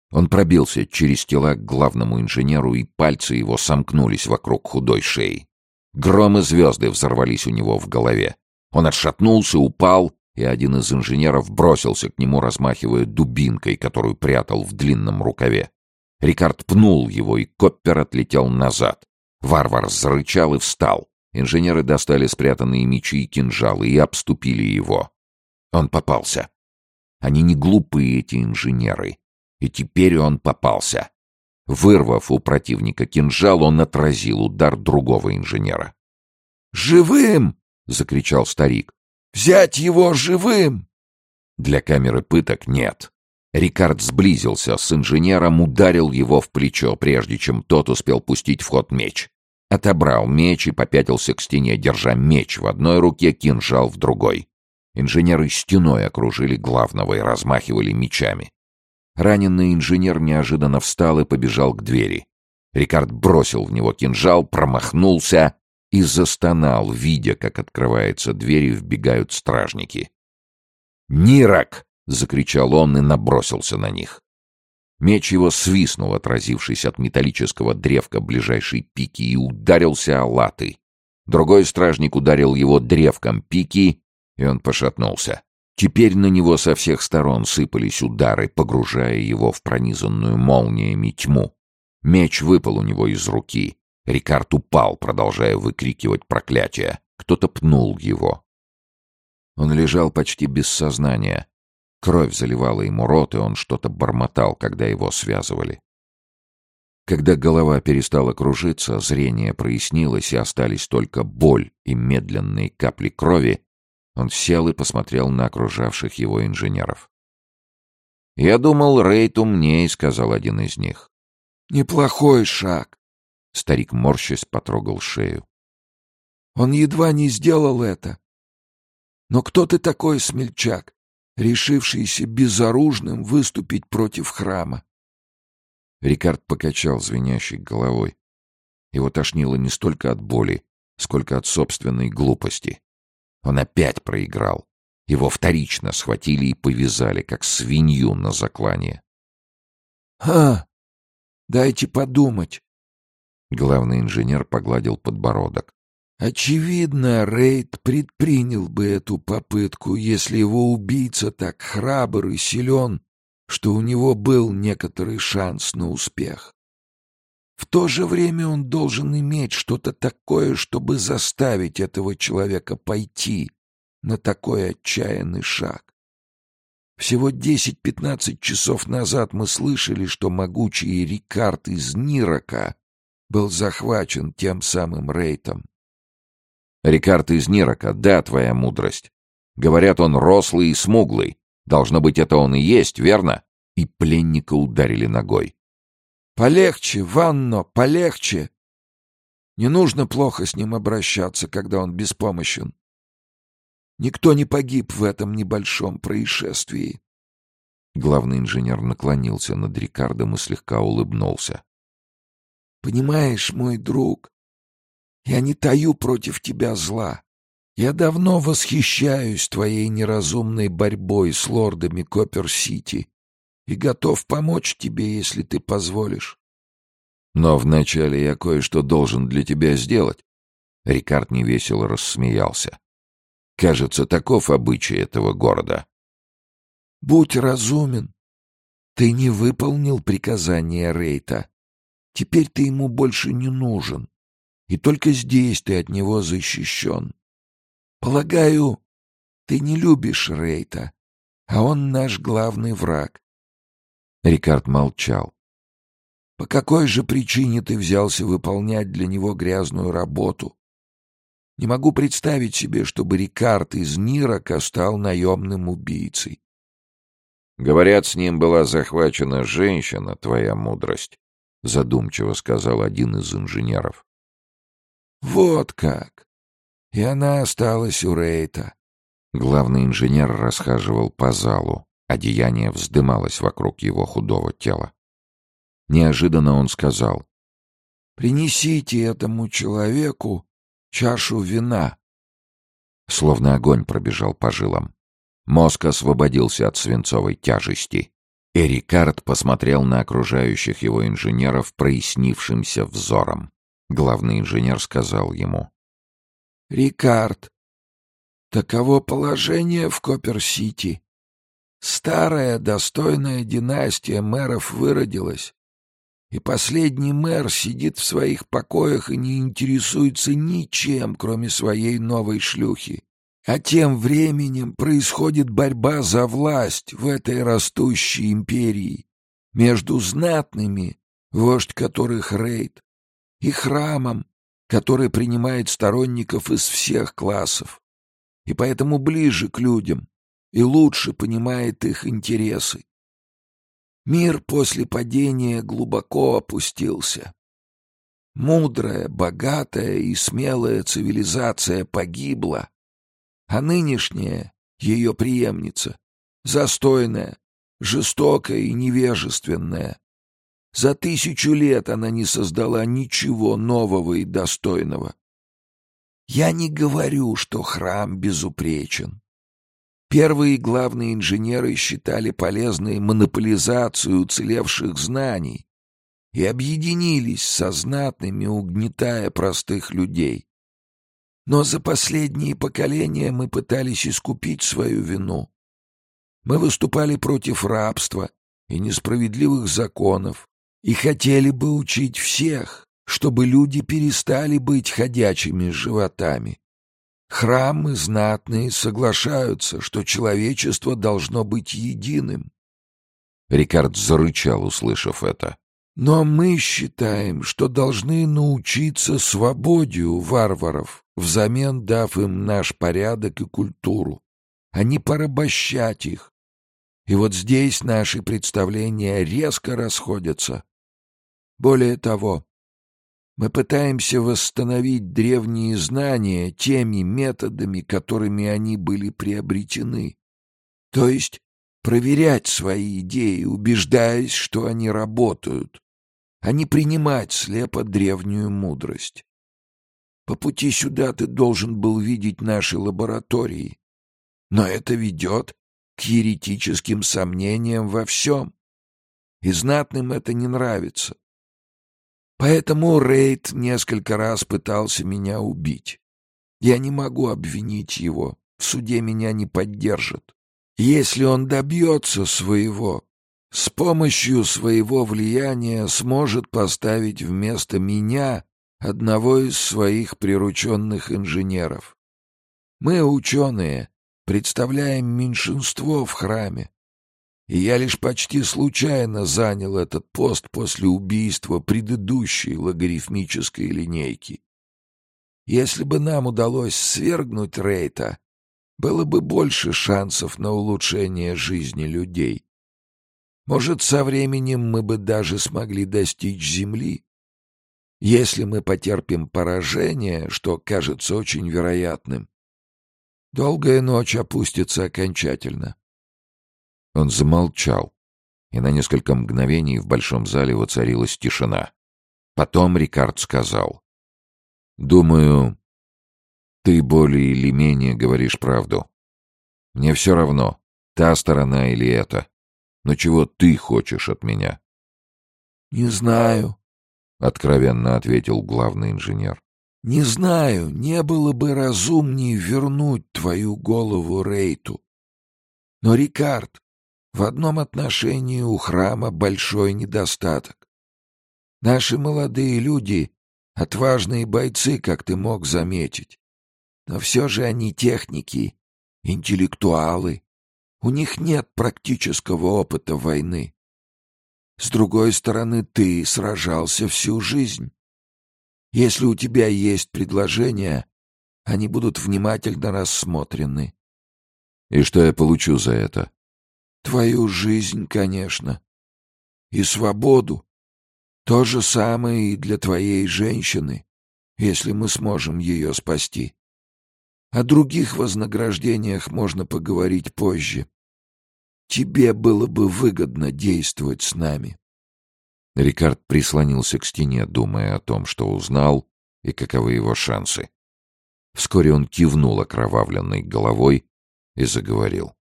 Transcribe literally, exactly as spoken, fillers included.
Он пробился через тела к главному инженеру, и пальцы его сомкнулись вокруг худой шеи. Гром и звезды взорвались у него в голове. Он отшатнулся, упал, и один из инженеров бросился к нему, размахивая дубинкой, которую прятал в длинном рукаве. Рикард пнул его, и Коппер отлетел назад. Варвар зарычал и встал. Инженеры достали спрятанные мечи и кинжалы и обступили его. Он попался. Они не глупые, эти инженеры. И теперь он попался. Вырвав у противника кинжал, он отразил удар другого инженера. «Живым!» — закричал старик. «Взять его живым!» Для камеры пыток нет. Рикард сблизился с инженером, ударил его в плечо, прежде чем тот успел пустить в ход меч. Отобрал меч и попятился к стене, держа меч в одной руке, кинжал в другой. Инженеры стеной окружили главного и размахивали мечами. Раненый инженер неожиданно встал и побежал к двери. Рикард бросил в него кинжал, промахнулся и застонал, видя, как открывается дверь и вбегают стражники. «Нирок!» — закричал он и набросился на них. Меч его свистнул, отразившись от металлического древка ближайшей пики, и ударился о латы. Другой стражник ударил его древком пики, и он пошатнулся. Теперь на него со всех сторон сыпались удары, погружая его в пронизанную молниями тьму. Меч выпал у него из руки. Рикард упал, продолжая выкрикивать проклятия. Кто-то пнул его. Он лежал почти без сознания. Кровь заливала ему рот, и он что-то бормотал, когда его связывали. Когда голова перестала кружиться, зрение прояснилось, и остались только боль и медленные капли крови, он сел и посмотрел на окружавших его инженеров. «Я думал, Рейд умнее», — сказал один из них. «Неплохой шаг», — старик морщась потрогал шею. «Он едва не сделал это. Но кто ты такой, смельчак, решившийся безоружным выступить против храма?» Рикард покачал звенящей головой. Его тошнило не столько от боли, сколько от собственной глупости. Он опять проиграл. Его вторично схватили и повязали, как свинью на заклание. «Ха! Дайте подумать!» Главный инженер погладил подбородок. «Очевидно, Рейд предпринял бы эту попытку, если его убийца так храбр и силен, что у него был некоторый шанс на успех. В то же время он должен иметь что-то такое, чтобы заставить этого человека пойти на такой отчаянный шаг. Всего десять-пятнадцать часов назад мы слышали, что могучий Рикард из Нирока был захвачен тем самым Рейтом. Рикард из Нирока, да, твоя мудрость. Говорят, он рослый и смуглый. Должно быть, это он и есть, верно?» И пленника ударили ногой. «Полегче, Ванно, полегче! Не нужно плохо с ним обращаться, когда он беспомощен. Никто не погиб в этом небольшом происшествии». Главный инженер наклонился над Рикардом и слегка улыбнулся. «Понимаешь, мой друг, я не таю против тебя зла. Я давно восхищаюсь твоей неразумной борьбой с лордами Коппер-Сити и готов помочь тебе, если ты позволишь. Но вначале я кое-что должен для тебя сделать». Рикард невесело рассмеялся. «Кажется, таков обычай этого города». «Будь разумен. Ты не выполнил приказание Рейта. Теперь ты ему больше не нужен, и только здесь ты от него защищен. Полагаю, ты не любишь Рейта, а он наш главный враг». Рикард молчал. «По какой же причине ты взялся выполнять для него грязную работу? Не могу представить себе, чтобы Рикард из Нирока стал наемным убийцей». «Говорят, с ним была захвачена женщина, твоя мудрость», — задумчиво сказал один из инженеров. «Вот как! И она осталась у Рейта». Главный инженер расхаживал по залу. Одеяние вздымалось вокруг его худого тела. Неожиданно он сказал: «Принесите этому человеку чашу вина». Словно огонь пробежал по жилам. Мозг освободился от свинцовой тяжести. И Рикард посмотрел на окружающих его инженеров прояснившимся взором. Главный инженер сказал ему: «Рикард, таково положение в Коппер-Сити. Старая, достойная династия мэров выродилась, и последний мэр сидит в своих покоях и не интересуется ничем, кроме своей новой шлюхи. А тем временем происходит борьба за власть в этой растущей империи между знатными, вождь которых Рейд, и храмом, который принимает сторонников из всех классов, и поэтому ближе к людям и лучше понимает их интересы. Мир после падения глубоко опустился. Мудрая, богатая и смелая цивилизация погибла, а нынешняя, ее преемница, застойная, жестокая и невежественная. За тысячу лет она не создала ничего нового и достойного. Я не говорю, что храм безупречен. Первые главные инженеры считали полезной монополизацию уцелевших знаний и объединились со знатными, угнетая простых людей. Но за последние поколения мы пытались искупить свою вину. Мы выступали против рабства и несправедливых законов и хотели бы учить всех, чтобы люди перестали быть ходячими животами. Храмы знатные соглашаются, что человечество должно быть единым. Рикард зарычал, услышав это. Но мы считаем, что должны научиться свободе у варваров, взамен дав им наш порядок и культуру, а не порабощать их. И вот здесь наши представления резко расходятся. Более того, мы пытаемся восстановить древние знания теми методами, которыми они были приобретены. То есть проверять свои идеи, убеждаясь, что они работают, а не принимать слепо древнюю мудрость. По пути сюда ты должен был видеть наши лаборатории, но это ведет к еретическим сомнениям во всем, и знатным это не нравится. Поэтому Рейд несколько раз пытался меня убить. Я не могу обвинить его, в суде меня не поддержат. Если он добьется своего, с помощью своего влияния сможет поставить вместо меня одного из своих прирученных инженеров. Мы, ученые, представляем меньшинство в храме, и я лишь почти случайно занял этот пост после убийства предыдущей логарифмической линейки. Если бы нам удалось свергнуть Рейта, было бы больше шансов на улучшение жизни людей. Может, со временем мы бы даже смогли достичь Земли. Если мы потерпим поражение, что кажется очень вероятным, долгая ночь опустится окончательно. Он замолчал, и на несколько мгновений в большом зале воцарилась тишина. Потом Рикард сказал: «Думаю, ты более или менее говоришь правду. Мне все равно, та сторона или эта. Но чего ты хочешь от меня?» «Не знаю», — откровенно ответил главный инженер. «Не знаю, не было бы разумнее вернуть твою голову Рейту. Но, Рикард, в одном отношении у храма большой недостаток. Наши молодые люди — отважные бойцы, как ты мог заметить. Но все же они техники, интеллектуалы. У них нет практического опыта войны. С другой стороны, ты сражался всю жизнь. Если у тебя есть предложения, они будут внимательно рассмотрены». «И что я получу за это?» «Твою жизнь, конечно. И свободу. То же самое и для твоей женщины, если мы сможем ее спасти. О других вознаграждениях можно поговорить позже. Тебе было бы выгодно действовать с нами». Рикард прислонился к стене, думая о том, что узнал и каковы его шансы. Вскоре он кивнул окровавленной головой и заговорил.